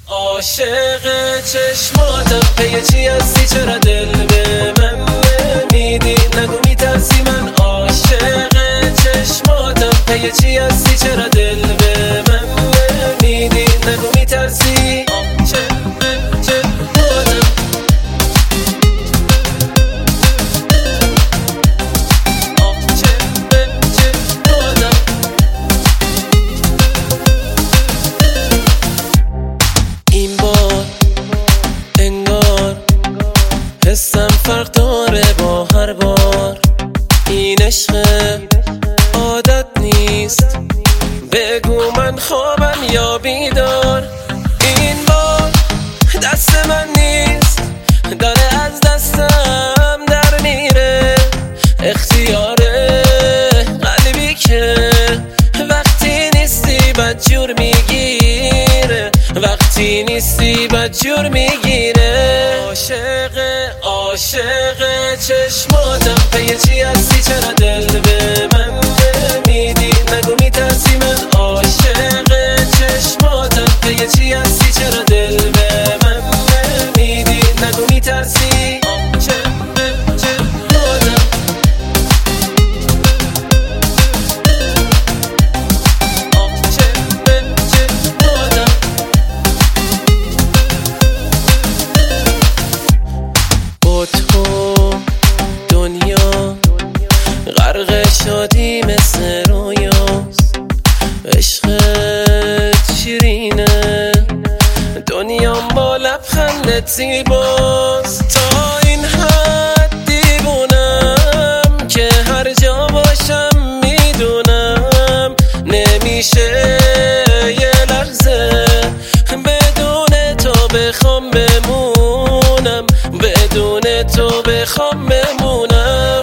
عاشق چشماتم پی چی هستی؟ چرا دل به من نمیدی؟ نگو میترسی؟ من عاشق چشماتم پی چی هستی؟ چرا دل به من نمیدی؟ نگو میترسی؟ حسم فرق داره با هر بار، این عشق عادت نیست، بگو من خوابم یا بیدار. این بار دست من نیست، داره از دستم در میره، اختیار قلبی که وقتی نیستی بدجور میگیره، وقتی نیستی بدجور میگیره. عاشق چشماتم پی چی هستی؟ چرا دل به من نمیدی؟ نگو میترسی؟ من عاشق چشماتم پی چی هستی؟ چرا دل به من نمیدی؟ نگو میترسی؟ غرق شادی مثل رویاست، عشقت شیرینه، دنیام با لبخندت زیباست. تا این حد دیوونم که هر جا باشم میدونم نمیشه یه لحظه بدون تو بخوام بمونم، بدون تو بخوام بمونم.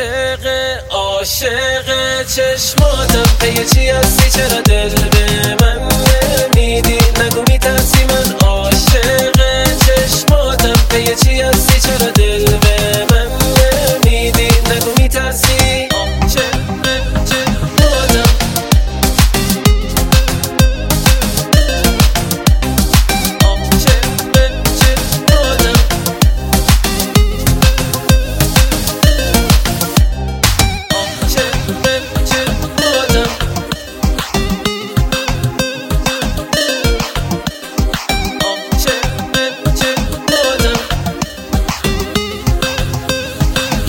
عاشق چشماتم پی چی هستی؟ چرا دل به من نمیدی؟ نگو میترسی؟ من عاشق چشماتم پی چی هستی؟ چرا دل به من نمیدی؟ نگو میترسی؟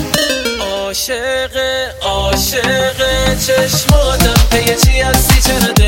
عاشق چشماتم پی چی هستی؟ چرا